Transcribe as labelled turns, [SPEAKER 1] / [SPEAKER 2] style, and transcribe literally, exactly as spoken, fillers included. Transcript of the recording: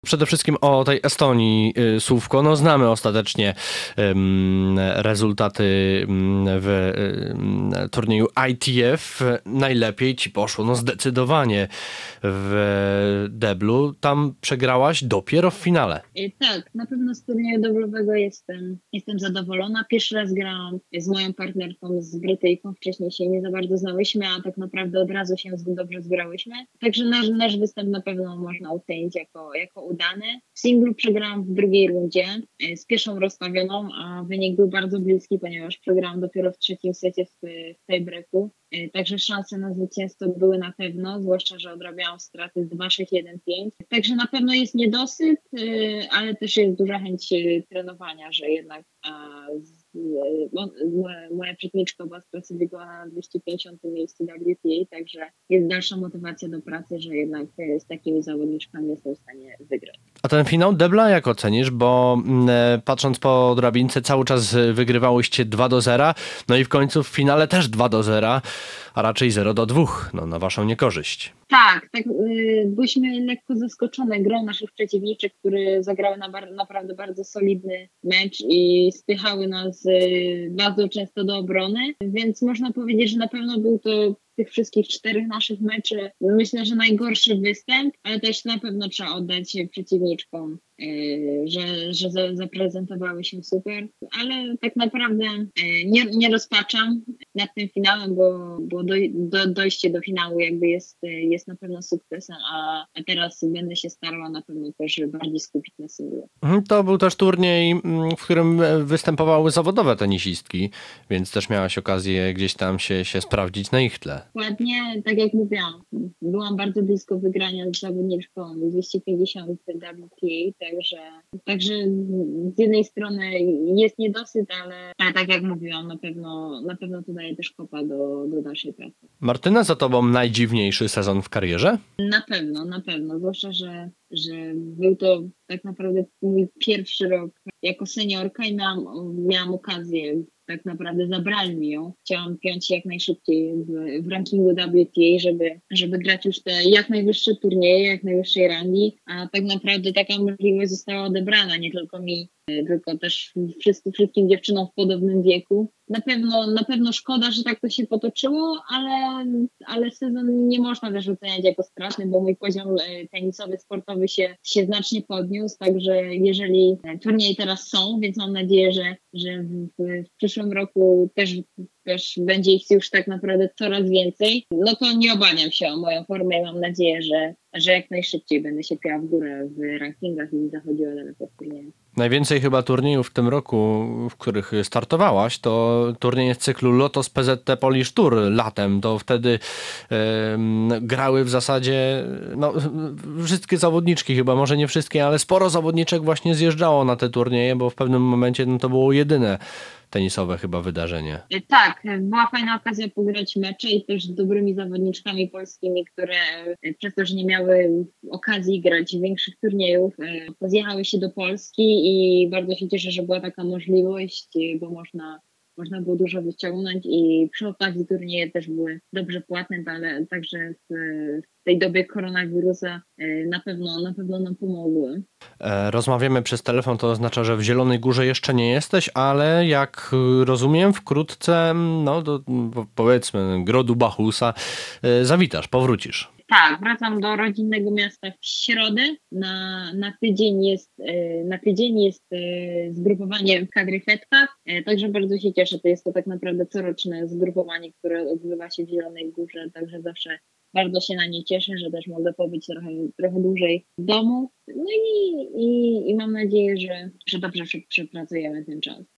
[SPEAKER 1] Przede wszystkim o tej Estonii y, słówko. No, znamy ostatecznie ym, rezultaty ym, w ym, turnieju I T F. Najlepiej ci poszło, no zdecydowanie w deblu. Tam przegrałaś dopiero w finale.
[SPEAKER 2] Y, Tak, na pewno z turnieju doblowego jestem, jestem zadowolona. Pierwszy raz grałam z moją partnerką, z Brytyjką. Wcześniej się nie za bardzo znałyśmy, a tak naprawdę od razu się z- dobrze zgrałyśmy. Także nasz, nasz występ na pewno można ocenić jako, jako udany. W singlu przegrałam w drugiej rundzie y, z pierwszą rozstawioną, a wynik był bardzo bliski, ponieważ przegrałam dopiero w trzecim secie w, w tiebreaku. Y, Także szanse na zwycięstwo były na pewno, zwłaszcza, że odrabiałam straty z dwa sześć jeden pięć. Także na pewno jest niedosyt, y, ale też jest duża chęć y, trenowania, że jednak a, z, y, mo- moja, moja przeciwniczka była sklasyfikowana na dwieście pięćdziesiątym miejscu W T A, także jest dalsza motywacja do pracy, że jednak y, z takimi zawodniczkami jestem w stanie wygrać.
[SPEAKER 1] A ten finał debla jak ocenisz? Bo mm, e, patrząc po drabince cały czas y, wygrywałyście dwa do zera, no i w końcu w finale też dwa do zera, a raczej zero do dwóch, no na waszą niekorzyść.
[SPEAKER 2] Tak, tak y, byliśmy lekko zaskoczone grą naszych przeciwniczek, które zagrały na bar- naprawdę bardzo solidny mecz i spychały nas y, bardzo często do obrony, więc można powiedzieć, że na pewno był to tych wszystkich czterech naszych meczy, myślę, że najgorszy występ, ale też na pewno trzeba oddać przeciwniczkom, y, że, że za- zaprezentowały się super, ale tak naprawdę y, nie, nie rozpaczam nad tym finałem, bo, bo doj, do, dojście do finału jakby jest, jest na pewno sukcesem, a, a teraz będę się starała na pewno też bardziej skupić na singlu.
[SPEAKER 1] Mhm. To był też turniej, mm, w którym e, występowały zawodowe tenisistki, więc też miałaś okazję gdzieś tam się, się sprawdzić na ich tle.
[SPEAKER 2] Dokładnie, tak jak mówiłam, byłam bardzo blisko wygrania z zawodniczką dwieście pięćdziesiąt W T A, także, także z jednej strony jest niedosyt, ale, ale tak jak mówiłam, na pewno, na pewno to daje też kopa do, do dalszej pracy.
[SPEAKER 1] Martyna, za tobą najdziwniejszy sezon w karierze?
[SPEAKER 2] Na pewno, na pewno, zwłaszcza, że, że był to tak naprawdę mój pierwszy rok jako seniorka i miałam, miałam okazję, tak naprawdę zabrali mi ją. Chciałam piąć się jak najszybciej w, w rankingu W T A, żeby, żeby grać już te jak najwyższe turnieje, jak najwyższej rangi, a tak naprawdę taka możliwość została odebrana nie tylko mi, tylko też wszystkim, wszystkim dziewczynom w podobnym wieku. Na pewno, na pewno szkoda, że tak to się potoczyło, ale, ale sezon nie można też oceniać jako stratny, bo mój poziom e, tenisowy, sportowy się, się znacznie podniósł, także jeżeli e, turnieje teraz są, więc mam nadzieję, że, że w, w przyszłym roku też, też będzie ich już tak naprawdę coraz więcej, no to nie obawiam się o moją formę i mam nadzieję, że, że jak najszybciej będę się piała w górę w rankingach i zachodziła daleko w turniejach.
[SPEAKER 1] Najwięcej chyba turniejów w tym roku, w których startowałaś, to turniej z cyklu Lotos P Z T Polish Tour latem. To wtedy em, grały w zasadzie no, wszystkie zawodniczki chyba, może nie wszystkie, ale sporo zawodniczek właśnie zjeżdżało na te turnieje, bo w pewnym momencie no, to było jedyne tenisowe chyba wydarzenie.
[SPEAKER 2] E, Tak, e, była fajna okazja pograć mecze i też z dobrymi zawodniczkami polskimi, które e, przez to, że nie miały okazji grać większych turniejów, e, pozjechały się do Polski i bardzo się cieszę, że była taka możliwość, e, bo można, można było dużo wyciągnąć i przy okazji turnieje też były dobrze płatne, ale także w, w tej dobie koronawirusa e, na pewno, na pewno nam pomogły.
[SPEAKER 1] E, Rozmawiamy przez telefon, to oznacza, że w Zielonej Górze jeszcze nie jesteś, ale jak y, rozumiem, wkrótce, no do, po- powiedzmy, Grodu Bachusa, y, zawitasz, powrócisz.
[SPEAKER 2] Tak, wracam do rodzinnego miasta w środę. Na, na tydzień jest, e, na tydzień jest e, zgrupowanie w kadry Fetka, e, także bardzo się cieszę. To jest to tak naprawdę coroczne zgrupowanie, które odbywa się w Zielonej Górze, także zawsze bardzo się na nie cieszę, że też mogę pobyć trochę, trochę dłużej w domu. No i, i, i mam nadzieję, że, że dobrze prze- przepracujemy ten czas.